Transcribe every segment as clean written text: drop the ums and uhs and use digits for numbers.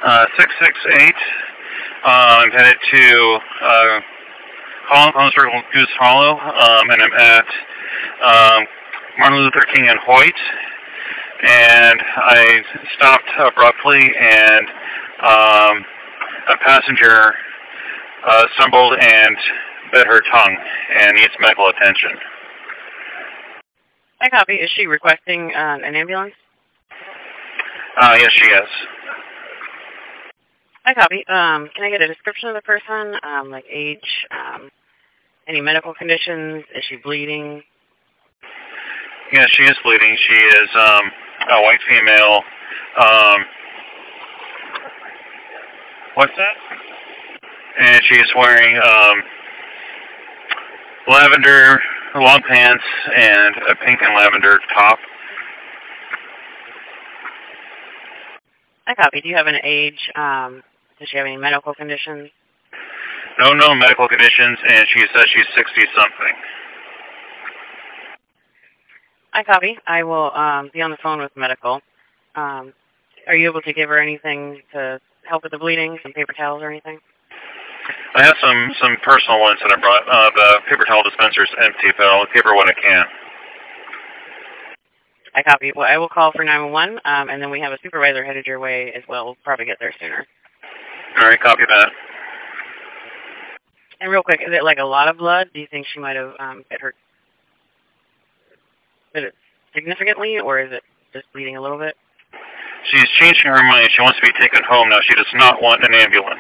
668. I'm headed to Palm Circle Goose Hollow, and I'm at Martin Luther King and Hoyt. And I stopped abruptly, and a passenger stumbled and bit her tongue and needs medical attention. I copy. Is she requesting an ambulance? Yes, she is. I copy. Can I get a description of the person, like age, any medical conditions? Is she bleeding? Yes, she is bleeding. She is a white female. What's that? And she is wearing lavender long pants and a pink and lavender top. I copy. Do you have an age? Does she have any medical conditions? No medical conditions, and she says she's 60-something. I copy. I will be on the phone with medical. Are you able to give her anything to help with the bleeding, some paper towels or anything? I have some personal ones that I brought. The paper towel dispenser's empty, but I'll give her what I can. I copy. Well, I will call for 911, and then we have a supervisor headed your way as well. We'll probably get there sooner. All right, copy that. And real quick, is it like a lot of blood? Do you think she might have bit it significantly, or is it just bleeding a little bit? She's changing her mind. She wants to be taken home now. She does not want an ambulance.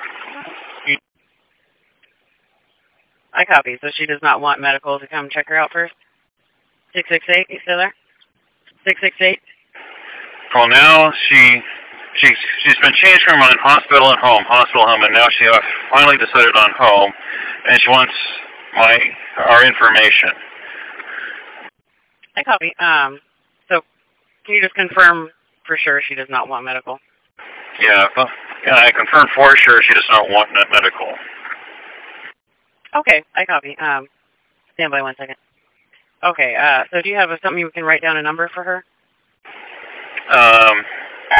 I copy. So she does not want medical to come check her out first? 668, you still there? 668? Well, now she's been changing her mind, hospital and home, and now she finally decided on home, and she wants our information. I copy. So can you just confirm for sure she does not want medical? Yeah, I confirm for sure she does not want medical. Okay, I copy. Stand by 1 second. Okay, so do you have something you can write down a number for her?